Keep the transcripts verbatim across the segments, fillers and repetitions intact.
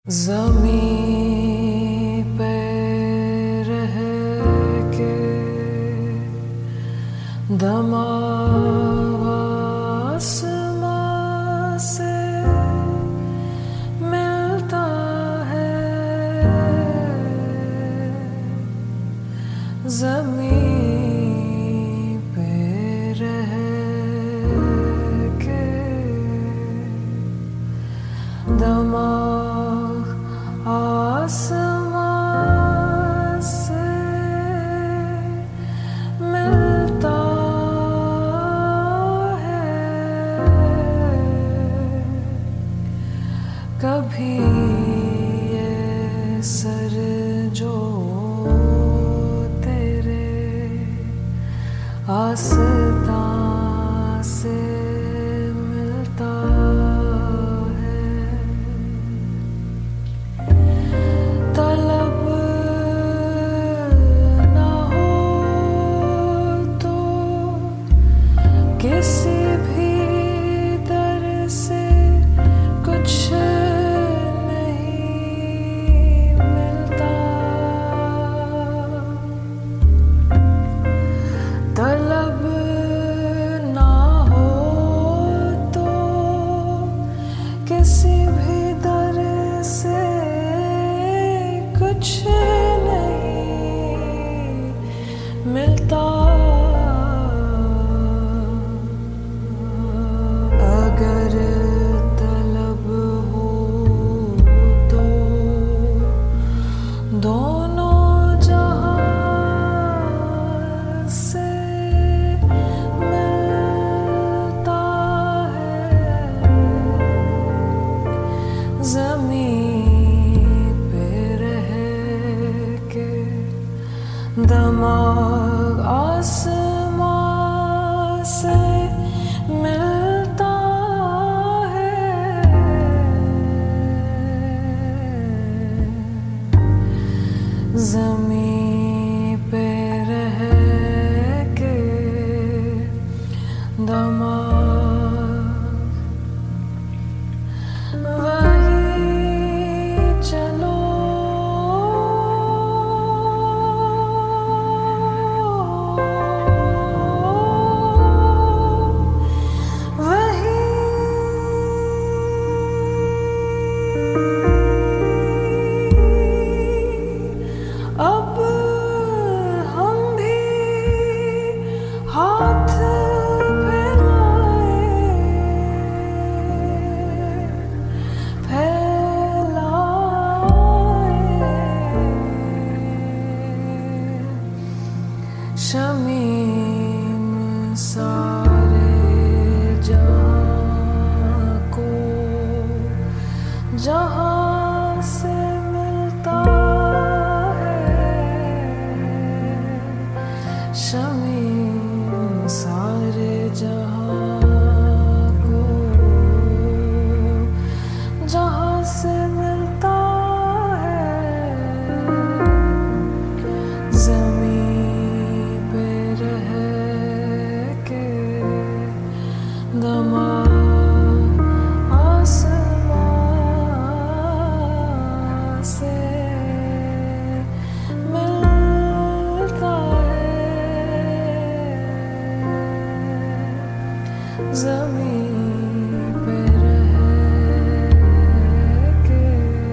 ज़मीं पे रह के दमाग आसमां से मिलता है। ज़मीं पे रह के दमाग आसमां से मिलता है। कभी ये सर जो तेरे आस्तां से मिलता है। तलब ना हो तो किसी भी दर से कुछ नहीं मिलता। तलब ना हो तो किसी भी दर से कुछ नहीं मिलता। अगर तलब हो तो दोनों जहां से मिलता है। ज़मीं पे रह के दमाग आसमां से मिलता है। ज़मीं पे रह के दमाग वही चलो वही अब हम भी हाथ फैलाए फैलाए शमीम सारे जहां को जहां से मिलता है। शमीम सारे जहां को जहां से मिलता है। ज़मीं पे रह के दमाग आसमां से मिलता है। ज़मीं पे रह के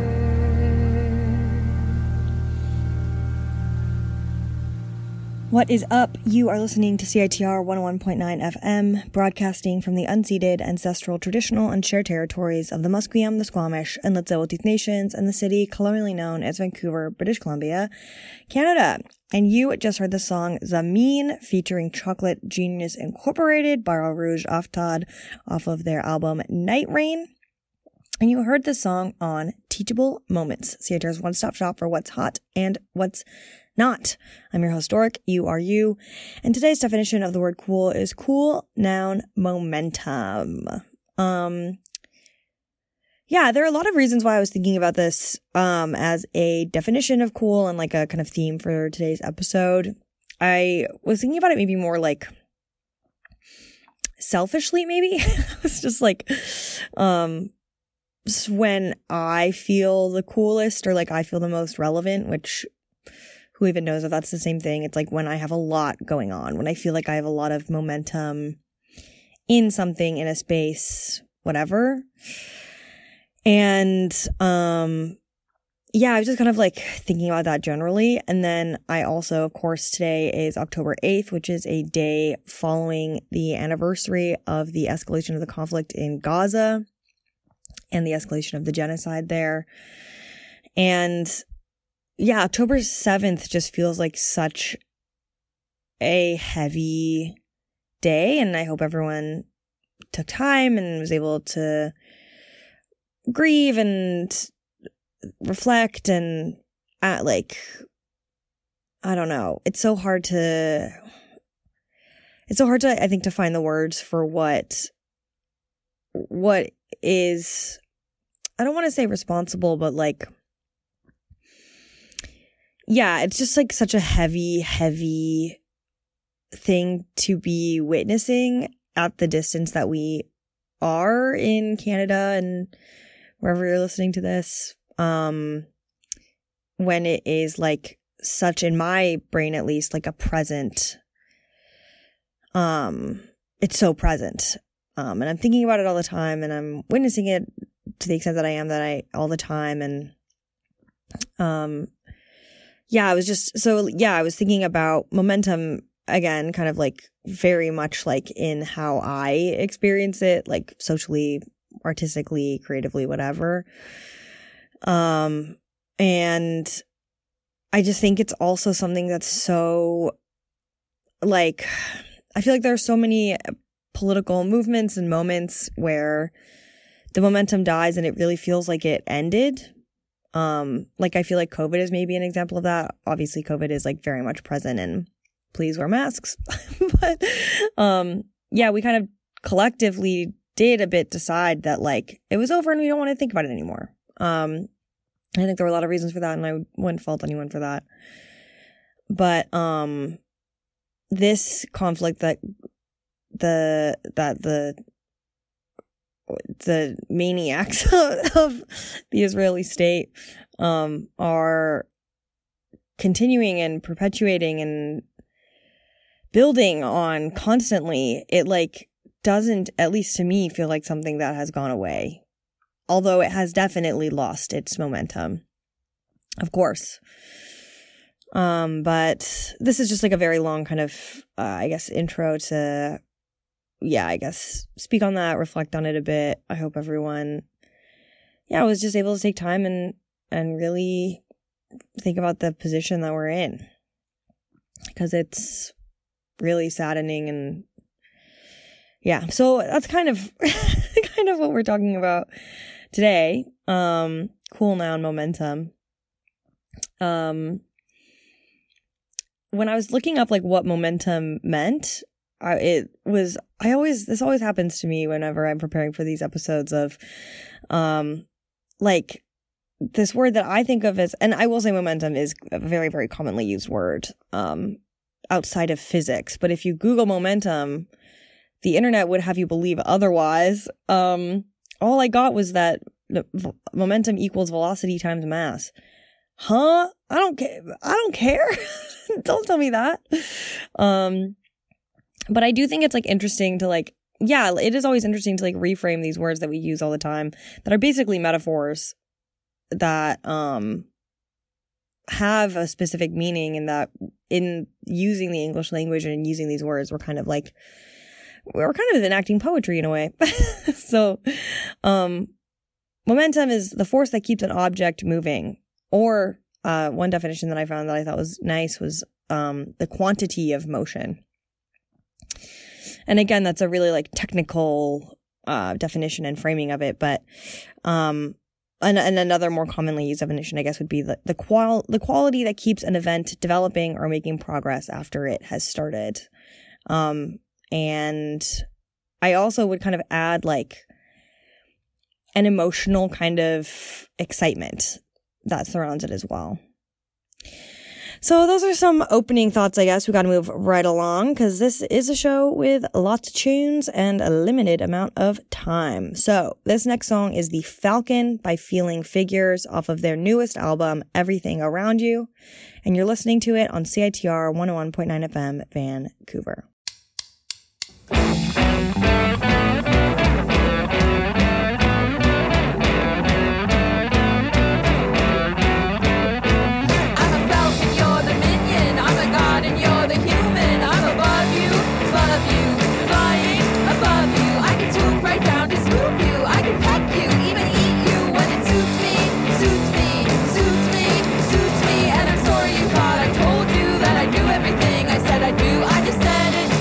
What is up? You are listening to C I T R one oh one point nine F M, broadcasting from the unceded, ancestral, traditional, and shared territories of the Musqueam, the Squamish, and Lettsitl Nations, and the city colonially known as Vancouver, British Columbia, Canada. And you just heard the song Zameen featuring Chocolate Genius Incorporated by Rouge Aftad off of their album Night Rain. And you heard the song on Teachable Moments, C I T R's one-stop shop for what's hot and what's not. I'm your host, Doric. You are you. And today's definition of the word cool is cool, noun, momentum. Um, yeah, there are a lot of reasons why I was thinking about this, um, as a definition of cool and like a kind of theme for today's episode. I was thinking about it maybe more like selfishly, maybe. I was just like, um, when I feel the coolest or like I feel the most relevant, which who even knows if that's the same thing. It's like when I have a lot going on, when I feel like I have a lot of momentum in something, in a space, whatever. And, um, yeah, I was just kind of like thinking about that generally. And then I also, of course, today is October eighth, which is a day following the anniversary of the escalation of the conflict in Gaza and the escalation of the genocide there. And yeah, October seventh just feels like such a heavy day. And I hope everyone took time and was able to grieve and reflect and uh, like, I don't know. It's so hard to, it's so hard to, I think, to find the words for what, what is, I don't want to say responsible, but like, yeah, it's just like such a heavy, heavy thing to be witnessing at the distance that we are in Canada and wherever you're listening to this. Um, when it is like such, in my brain at least, like a present, um, it's so present. Um, and I'm thinking about it all the time and I'm witnessing it to the extent that I am that I all the time. And, um, yeah, I was just, so yeah, I was thinking about momentum again, kind of like very much like in how I experience it, like socially, artistically, creatively, whatever. Um, and I just think it's also something that's so like, I feel like there are so many political movements and moments where the momentum dies and it really feels like it ended. Um, like I feel like COVID is maybe an example of that. Obviously COVID is like very much present and please wear masks. But, um, yeah, we kind of collectively did a bit decide that like it was over and we don't want to think about it anymore. Um, I think there were a lot of reasons for that and I wouldn't fault anyone for that. But, um, this conflict that the, that the, the maniacs of the Israeli state um, are continuing and perpetuating and building on constantly, it like doesn't, at least to me, feel like something that has gone away. Although it has definitely lost its momentum, of course. Um, but this is just like a very long kind of, uh, I guess, intro to yeah, I guess speak on that, reflect on it a bit. I hope everyone, yeah, was just able to take time and, and really think about the position that we're in. Because it's really saddening and yeah, so that's kind of, kind of what we're talking about today. Um, cool noun momentum. Um, when I was looking up like what momentum meant, I, it was, I always, this always happens to me whenever I'm preparing for these episodes of, um, like this word that I think of as, and I will say momentum is a very, very commonly used word, um, outside of physics. But if you Google momentum, the internet would have you believe otherwise. Um, all I got was that v- momentum equals velocity times mass. Huh? I don't care. I don't care. Don't tell me that. Um, But I do think it's like interesting to like, yeah, it is always interesting to like reframe these words that we use all the time that are basically metaphors that um have a specific meaning, and that in using the English language and using these words, we're kind of like, we're kind of enacting poetry in a way. So um momentum is the force that keeps an object moving, or uh one definition that I found that I thought was nice was um the quantity of motion. And again, that's a really like technical uh, definition and framing of it. But um, and, and another more commonly used definition, I guess, would be the the, qual- the quality that keeps an event developing or making progress after it has started. Um, and I also would kind of add like an emotional kind of excitement that surrounds it as well. So those are some opening thoughts, I guess. We got to move right along because this is a show with lots of tunes and a limited amount of time. So this next song is The Falcon by Feeling Figures off of their newest album, Everything Around You. And you're listening to it on C I T R one oh one point nine F M, Vancouver. I do, I just said it.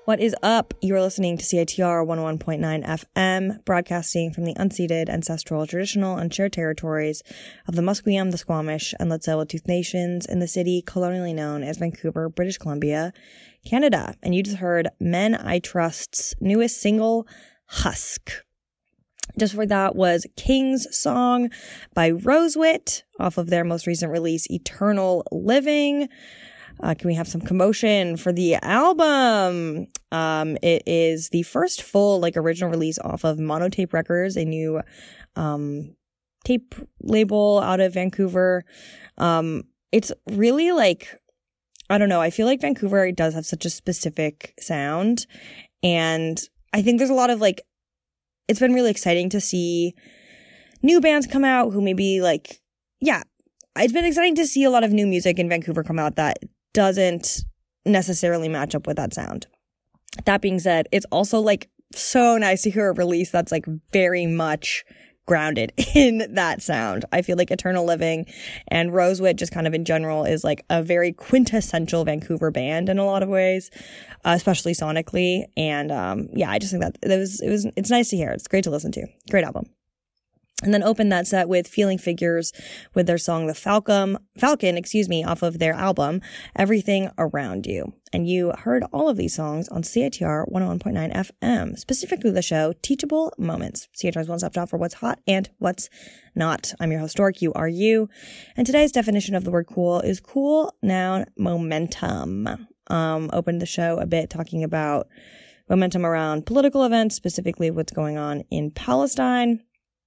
What is up? You're listening to C I T R one oh one point nine F M, broadcasting from the unceded, ancestral, traditional, and shared territories of the Musqueam, the Squamish, and Tsleil-Waututh Nations in the city colonially known as Vancouver, British Columbia, Canada. And you just heard Men I Trust's newest single, Husk. Just before that was King's Song by Rosewit off of their most recent release, Eternal Living. Uh, can we have some commotion for the album? Um, it is the first full, like, original release off of Monotape Records, a new um, tape label out of Vancouver. Um, it's really, like, I don't know. I feel like Vancouver does have such a specific sound. And I think there's a lot of, like, it's been really exciting to see new bands come out who maybe, like, yeah, it's been exciting to see a lot of new music in Vancouver come out that doesn't necessarily match up with that sound. That being said, it's also, like, so nice to hear a release that's, like, very much grounded in that sound. I feel like Eternal Living and Rosewit just kind of in general is, like, a very quintessential Vancouver band in a lot of ways, uh, especially sonically. And um, yeah, I just think that it was, it was, it's nice to hear. It's great to listen to. Great album. And then opened that set with Feeling Figures with their song The Falcon, Falcon, excuse me, off of their album, Everything Around You. And you heard all of these songs on C I T R one oh one point nine F M, specifically the show Teachable Moments, C I T R's one-stop shop for what's hot and what's not. I'm your host, Dork, you are you. And today's definition of the word cool is cool noun momentum. Um, opened the show a bit talking about momentum around political events, specifically what's going on in Palestine.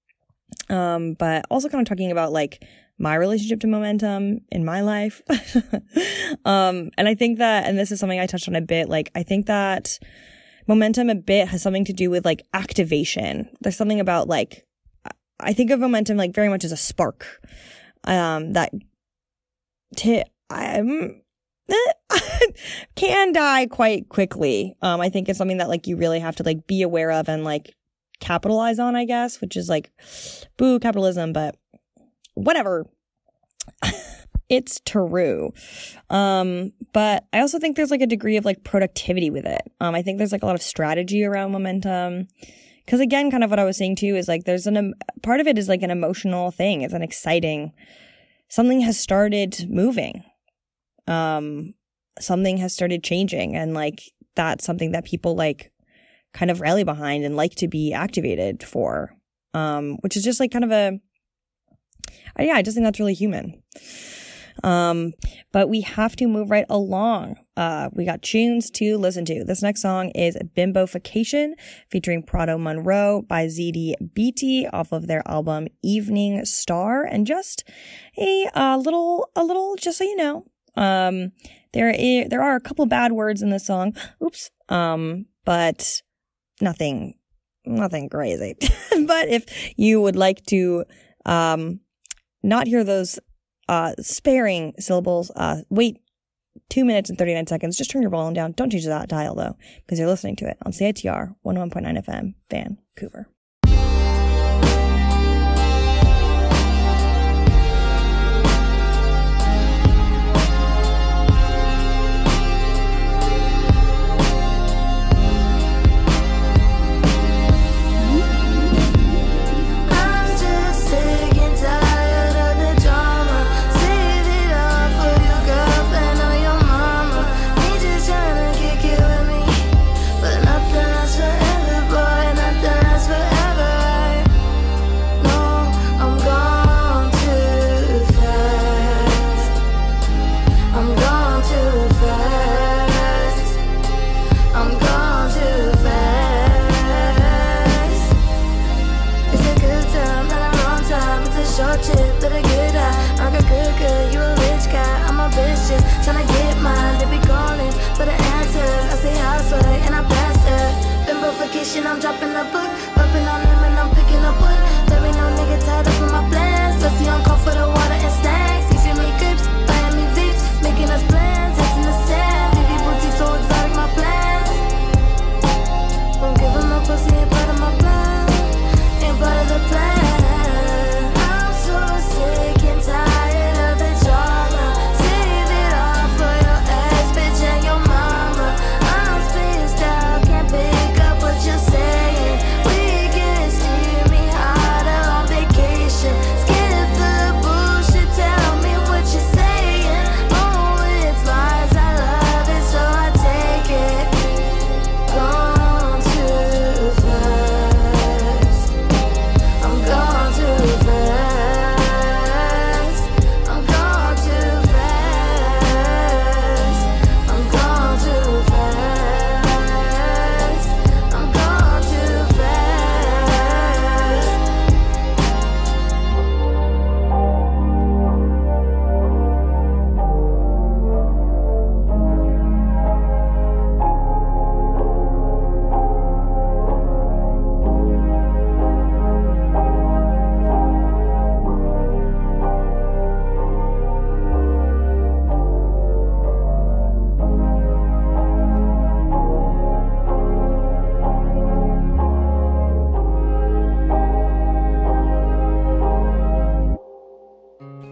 Um, but also kind of talking about, like, my relationship to momentum in my life. um, and I think that, and this is something I touched on a bit, like, I think that momentum a bit has something to do with, like, activation. There's something about, like, I think of momentum, like, very much as a spark, um, that t- I'm, can die quite quickly. Um, I think it's something that, like, you really have to, like, be aware of and, like, capitalize on, I guess, which is like, boo, capitalism, but whatever. It's true. Um, but I also think there's, like, a degree of, like, productivity with it. Um, I think there's, like, a lot of strategy around momentum. Because, again, kind of what I was saying, too, is, like, there's an, um, part of it is, like, an emotional thing. It's an exciting, something has started moving. Um, something has started changing. And, like, that's something that people, like, kind of rally behind and like to be activated for, um, which is just, like, kind of a, uh, yeah, I just think that's really human. Um, but we have to move right along. Uh, we got tunes to listen to. This next song is Bimbofication featuring Prado Monroe by Z D Beatty off of their album Evening Star. And just a, uh, little, a little, just so you know, um, there is, there are a couple bad words in this song. Oops. Um, but Nothing, nothing crazy. But if you would like to um, not hear those uh, sparing syllables, uh, wait two minutes and thirty-nine seconds. Just turn your volume down. Don't change that dial, though, because you're listening to it on C I T R one oh one point nine F M, Vancouver. I'm dropping a book, rubbing on them and I'm picking up wood. There ain't no nigga tied up in my plans. Dusty on call for the water and snacks. He feel me grips, buying me zips, making us plans, heads in the sand. V V boutique so exotic, my plans. Won't give him no pussy, ain't part of my plan, ain't part of the plan. I'm so sick and tired of the drama. Save it all for your ass, bitch, and your mama. I'm spaced out.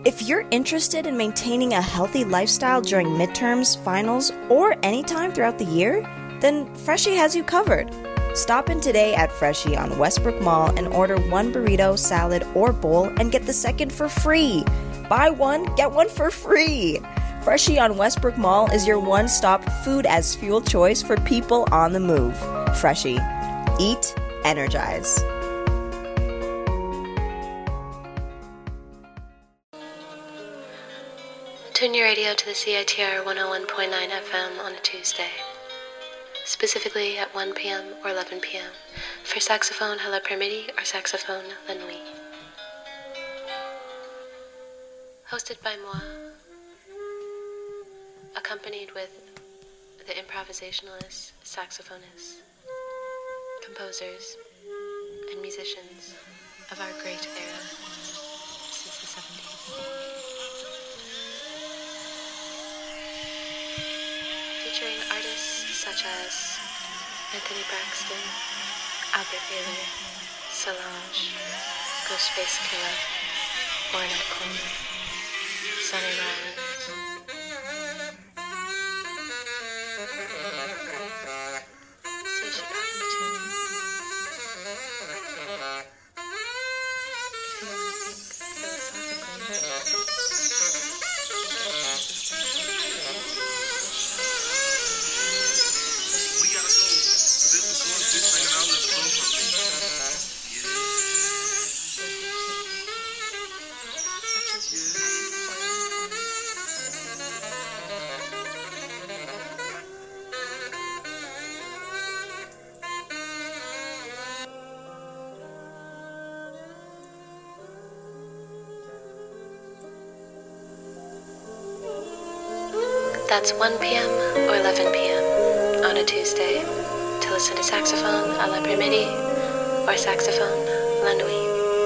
If you're interested in maintaining a healthy lifestyle during midterms, finals, or anytime throughout the year, then Freshii has you covered. Stop in today at Freshii on Westbrook Mall and order one burrito, salad, or bowl and get the second for free. Buy one, get one for free. Freshii on Westbrook Mall is your one-stop food as fuel choice for people on the move. Freshii. Eat, energize. Tune your radio to the C I T R one oh one point nine F M on a Tuesday, specifically at one p.m. or eleven p.m. for saxophone à la Permiti or saxophone la nuit. Hosted by moi, accompanied with the improvisationalists, saxophonists, composers, and musicians of our great era since the seventies. Featuring artists such as Anthony Braxton, Albert Bailey, Solange, Ghostface Killah, Ornette Coleman, Sonny Rollins. That's one p.m. or eleven p.m. on a Tuesday to listen to saxophone à la Permiti or saxophone la nuit.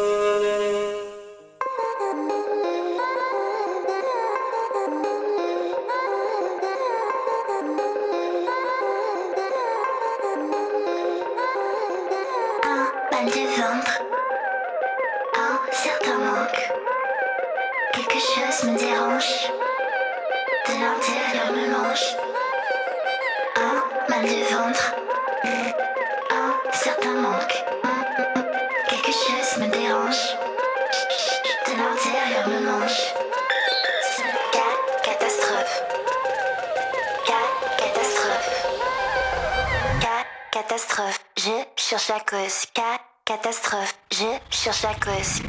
Un mal de ventre, un certain manque, quelque chose me dérange. De l'intérieur me mange. Un mal de ventre, un certain manque. Quelque chose me dérange. De l'intérieur me mange. Ca- catastrophe. Ca- catastrophe. Ca- catastrophe. Je cherche la cause. Ca- catastrophe. Je cherche la cause.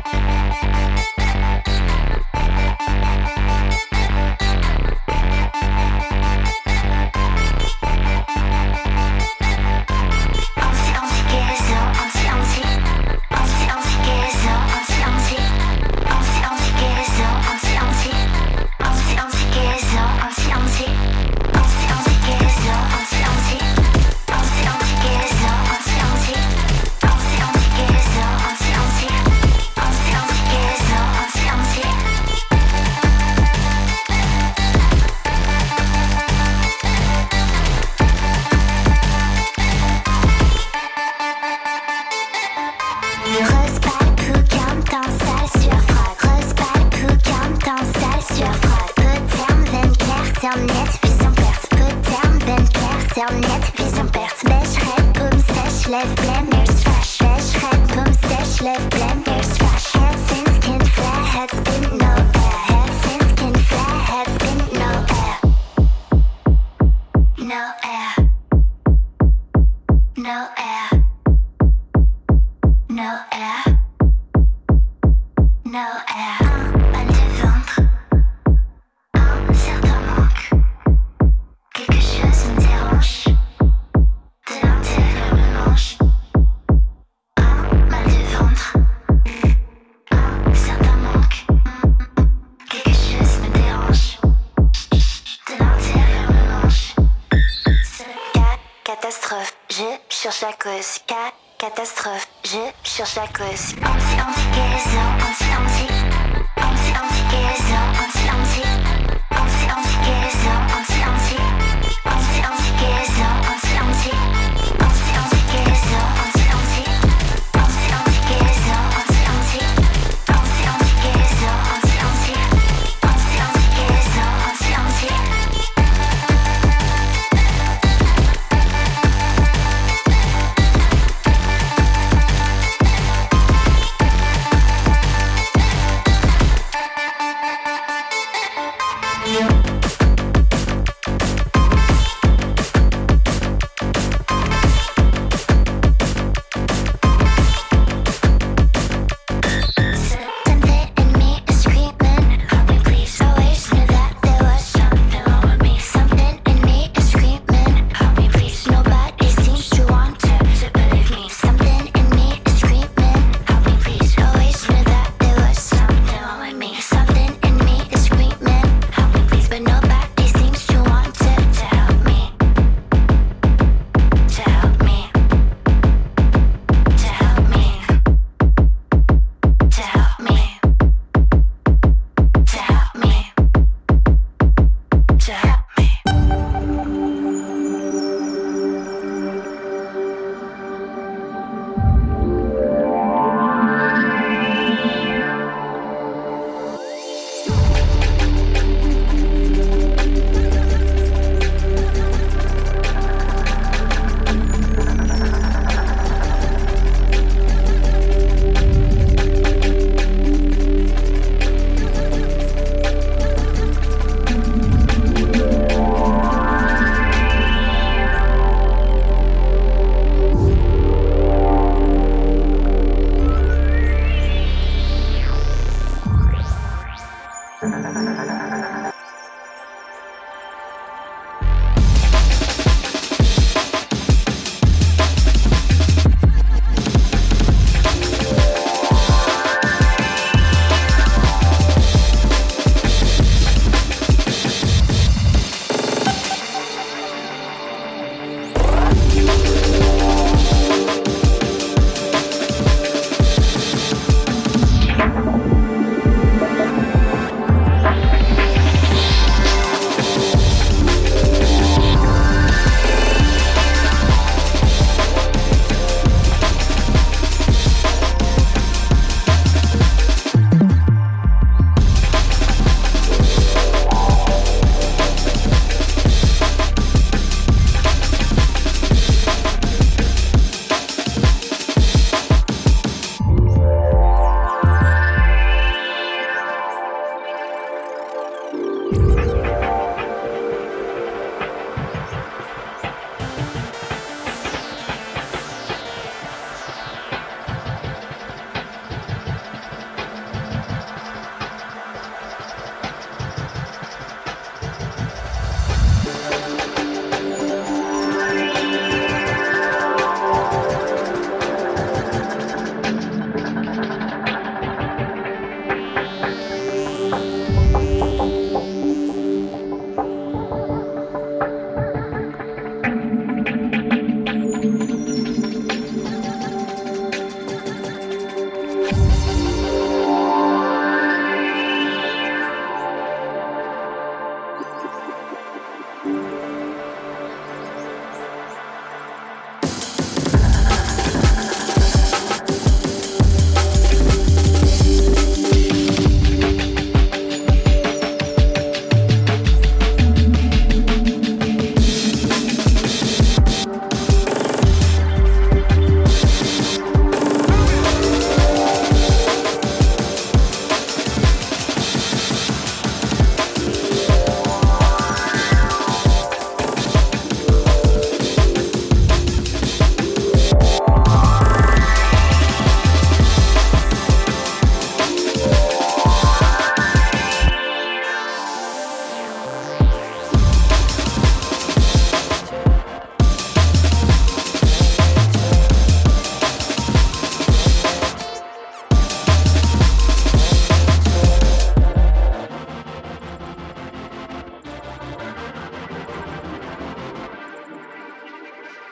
La cause, ca- catastrophe, je cherche la cause. Anti, anti, guérison, anti, anti, anti, anti, guérison, anti, anti, anti, anti, guérison, anti, anti, anti, anti, guérison, anti, anti, anti, anti, guérison, anti, anti, anti, anti, guérison, anti, anti, anti, anti, guérison, anti, anti.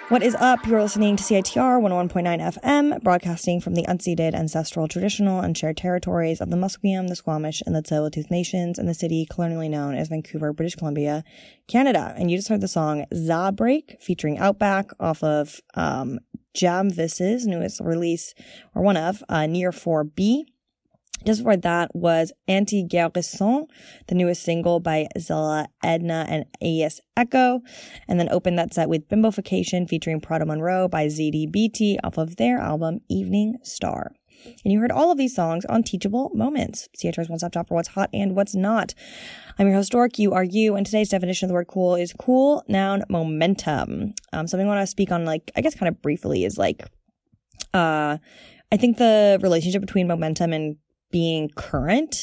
What is up? You're listening to C I T R one oh one point nine F M, broadcasting from the unceded, ancestral, traditional, and shared territories of the Musqueam, the Squamish, and the Tsleil-Waututh Nations in the city colonially known as Vancouver, British Columbia, Canada. And you just heard the song Zabreak featuring Outback off of um, Jam Vis's newest release, or one of, uh, Near four B. Just before that was Anti-Garrison, the newest single by Zella Edna and A S Echo, and then opened that set with Bimbofication featuring Prada Monroe by Z D B T off of their album Evening Star. And you heard all of these songs on Teachable Moments, C H R's one-stop shop for what's hot and what's not. I'm your host, Dork, you are you, and today's definition of the word cool is cool, noun, momentum. Um, something I want to speak on, like, I guess kind of briefly is, like, uh, I think the relationship between momentum and being current,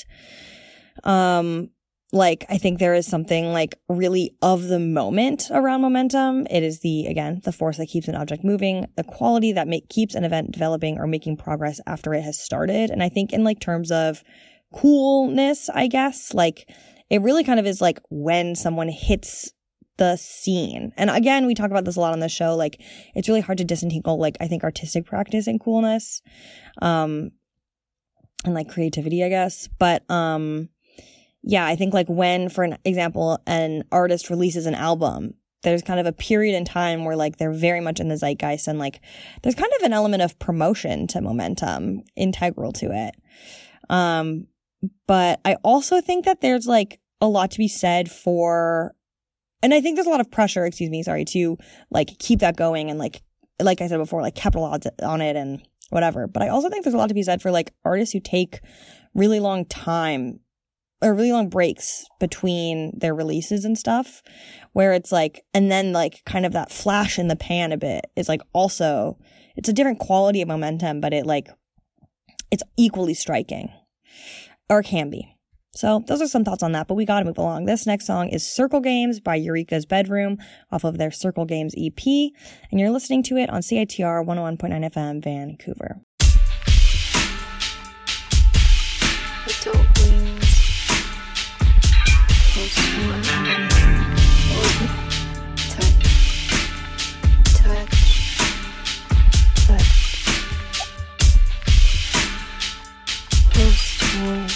um, like, I think there is something, like, really of the moment around momentum. It is the, again, the force that keeps an object moving, the quality that make, keeps an event developing or making progress after it has started. And I think in, like, terms of coolness, I guess, like, it really kind of is, like, when someone hits the scene. And again, we talk about this a lot on the show, like, it's really hard to disentangle, like, I think artistic practice and coolness, um, and, like, creativity, I guess. But, um, yeah, I think, like, when, for an example, an artist releases an album, there's kind of a period in time where, like, they're very much in the zeitgeist, and, like, there's kind of an element of promotion to momentum integral to it. Um, but I also think that there's, like, a lot to be said for, and I think there's a lot of pressure, excuse me, sorry, to, like, keep that going and, like, like I said before, like, capitalize on it and whatever. But I also think there's a lot to be said for, like, artists who take really long time or really long breaks between their releases and stuff, where it's like, and then, like, kind of that flash in the pan a bit is, like, also, it's a different quality of momentum, but it, like, it's equally striking, or can be. So those are some thoughts on that, but we gotta move along. This next song is Circle Games by Eureka's Bedroom off of their Circle Games E P, and you're listening to it on C I T R one oh one point nine F M, Vancouver. Little wings, close one, touch, touch, touch, close one.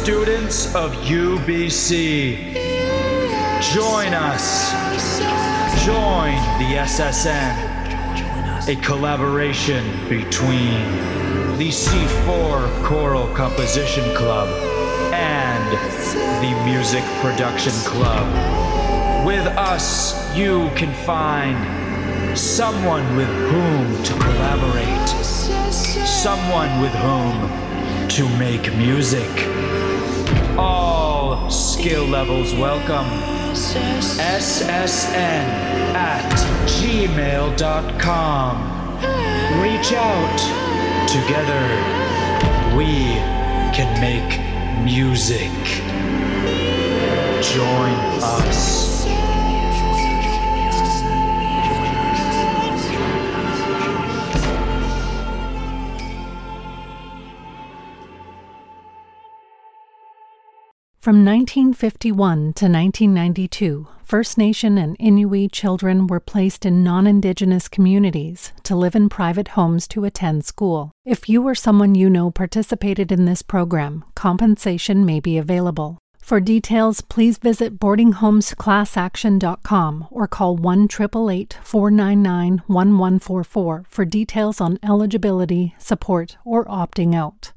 students of U B C. Join us. Join the S S N, a collaboration between the C four Choral Composition Club and the Music Production Club. With us, you can find someone with whom to collaborate, someone with whom to make music. All skill levels welcome. S S N at gmail dot com. Reach out. Together, we can make music. Join us. From nineteen fifty-one to nineteen ninety-two, First Nation and Inuit children were placed in non-Indigenous communities to live in private homes to attend school. If you or someone you know participated in this program, compensation may be available. For details, please visit boarding homes class action dot com or call one eight eight eight, four nine nine, one one four four for details on eligibility, support, or opting out.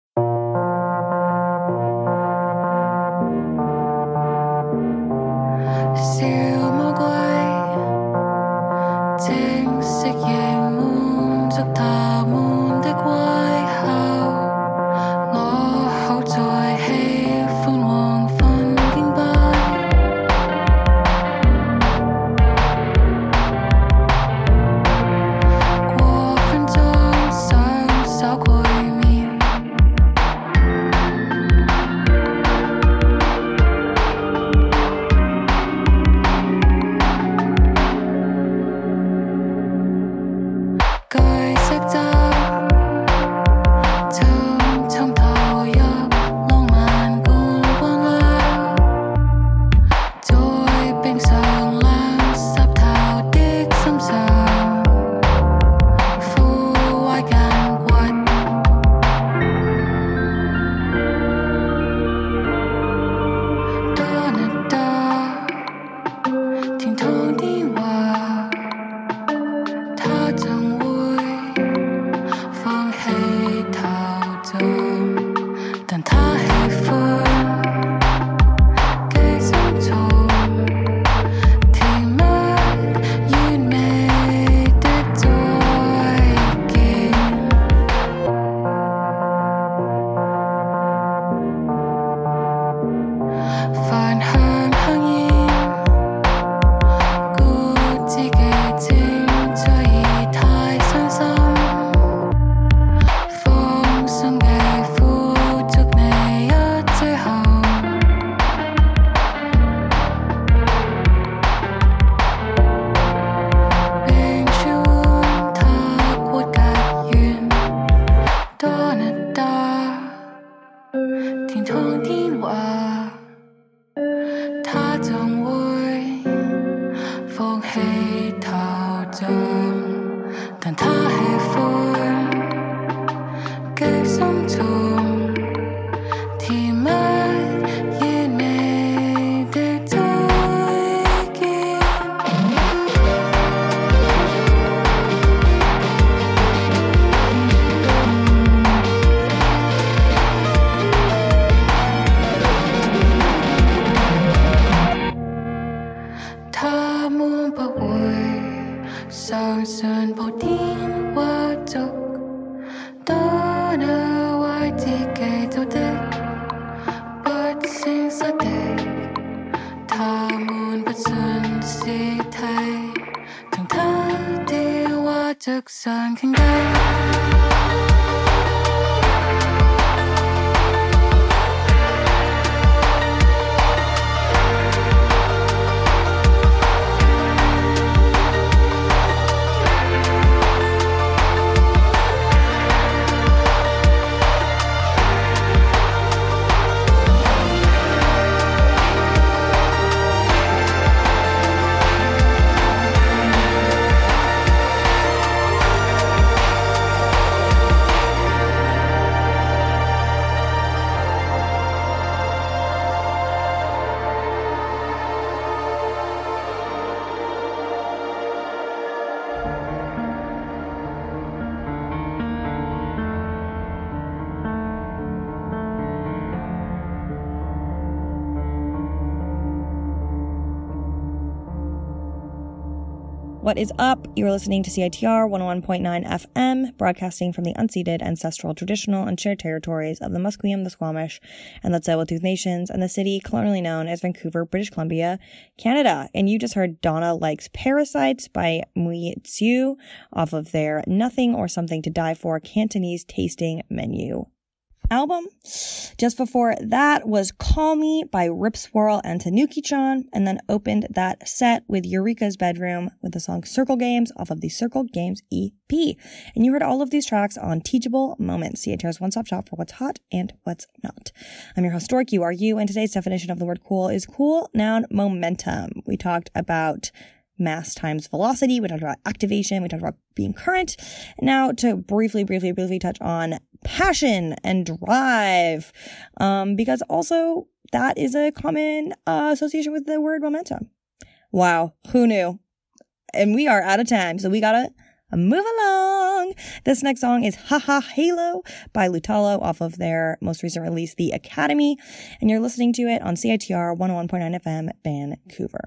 Siêu魔鬼，正式迎滿足他們的胃口。我好在喜歡黃昏敬拜，過分鐘上手繪面。 What is up? You're listening to C I T R one oh one point nine F M, broadcasting from the unceded, ancestral, traditional, and shared territories of the Musqueam, the Squamish, and the Tsleil-Waututh Nations, and the city colonially known as Vancouver, British Columbia, Canada. And you just heard Donna Likes Parasites by Mui Tsiu off of their Nothing or Something to Die For Cantonese tasting menu album. Just before that was Call Me by Rip Swirl and Tanuki-chan, and then opened that set with Eureka's Bedroom with the song Circle Games off of the Circle Games E P. And you heard all of these tracks on Teachable Moments, C I T R's one-stop shop for what's hot and what's not. I'm your host, Dork, you are you, and today's definition of the word cool is cool, noun, momentum. We talked about mass times velocity, we talked about activation, we talked about being current. Now to briefly, briefly, briefly touch on passion and drive, um, because also that is a common uh, association with the word momentum. Wow, who knew? And we are out of time, so we gotta move along. This next song is Haha Halo by Lutalo off of their most recent release, The Academy, and you're listening to it on C I T R one oh one point nine F M, Vancouver.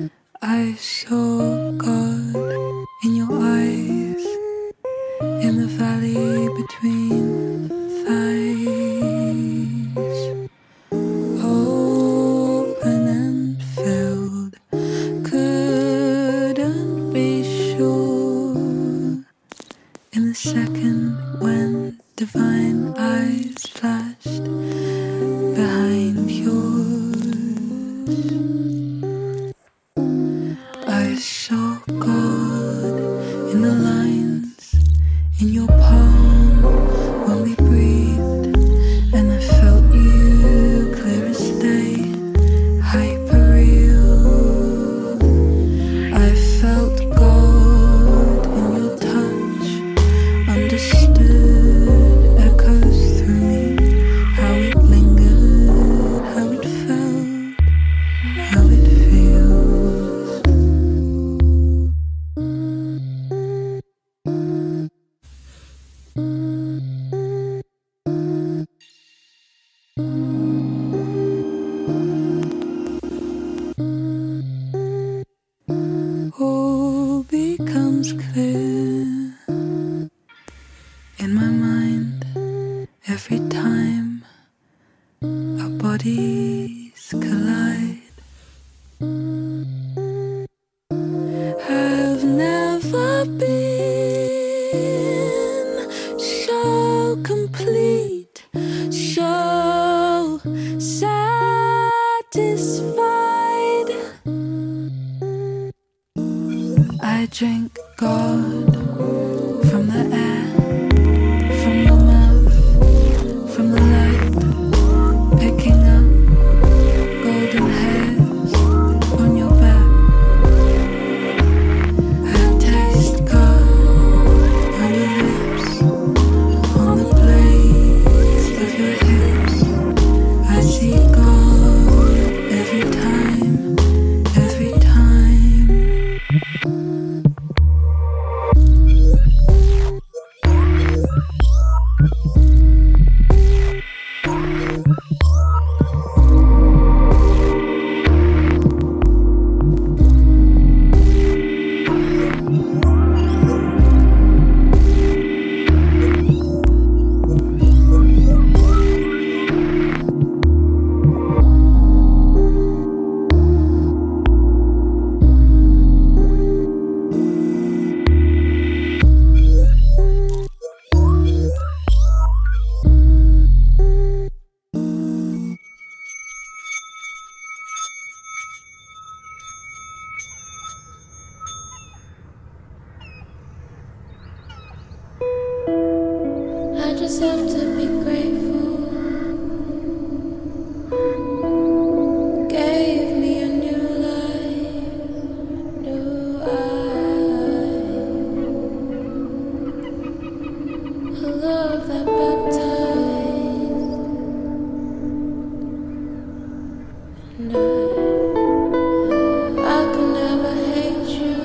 I saw God in your eyes, in the drink gold from the air, from your mouth, from the light, picking up golden hairs on your back. I taste gold on your lips, on the blades of your hips. I see gold every time, every time. I just have to be grateful. Gave me a new life, new eyes, a love that baptized, and I, I could never hate you.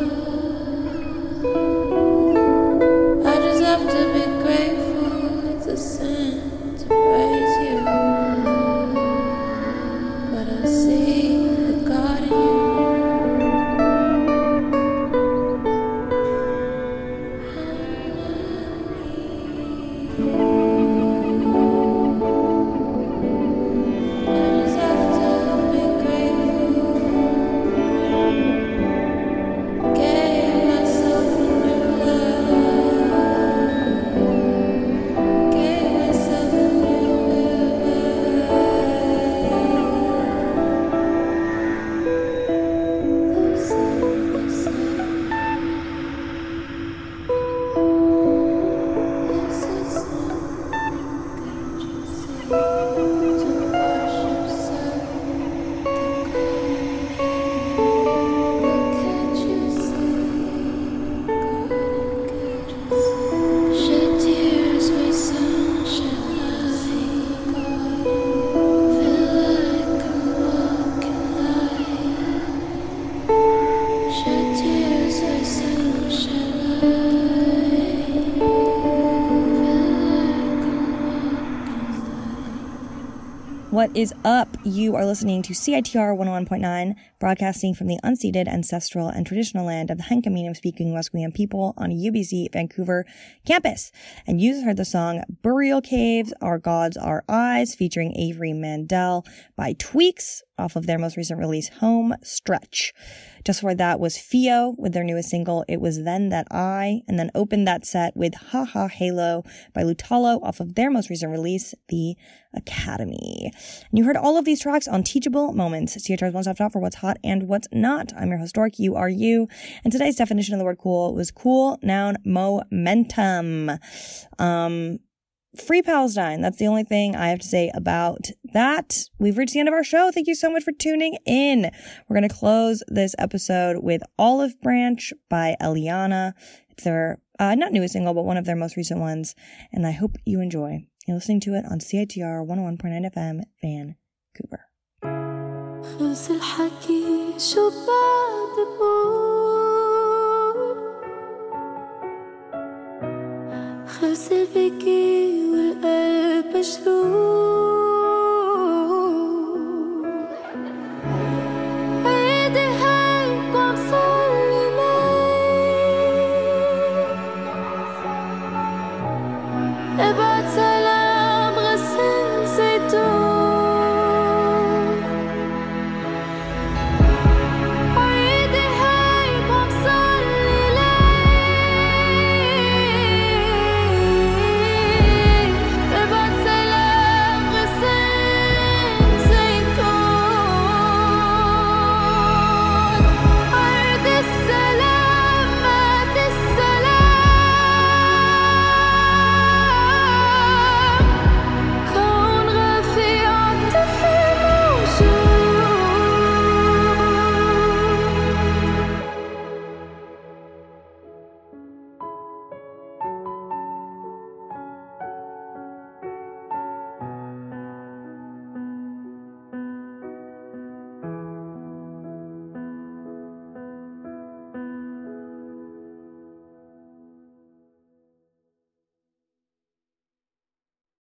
I just have to be grateful. It's a sin to praise you, but I see the God in you. I just have to be grateful. Gave myself a new life. Gave myself a new Shed tears, waste sunshine, feel like I'm walking light. Shed tears, waste sunshine, What is up? You are listening to C I T R one oh one point nine, broadcasting from the unceded, ancestral, and traditional land of the Hankaminim-speaking Musqueam people on a U B C Vancouver campus. And you just heard the song Burial Caves, Our Gods, Our Eyes, featuring Avery Mandel by Tweaks off of their most recent release, Home Stretch. Just before that was Fio with their newest single, It Was Then That I, and then opened that set with Ha Ha Halo by Lutalo off of their most recent release, The Academy. And you heard all of these tracks on Teachable Moments, C H R's one-stop shop for what's hot and what's not. I'm your host, Dork, you are you. And today's definition of the word cool was cool, noun, momentum. Um... Free Palestine. That's the only thing I have to say about that. We've reached the end of our show. Thank you so much for tuning in. We're going to close this episode with Olive Branch by Eliana. It's their, uh, not newest single, but one of their most recent ones. And I hope you enjoy. You're listening to it on C I T R one oh one point nine F M, Vancouver. خلص الحكي شو بعد بقول خلص البكي والقلب مشلول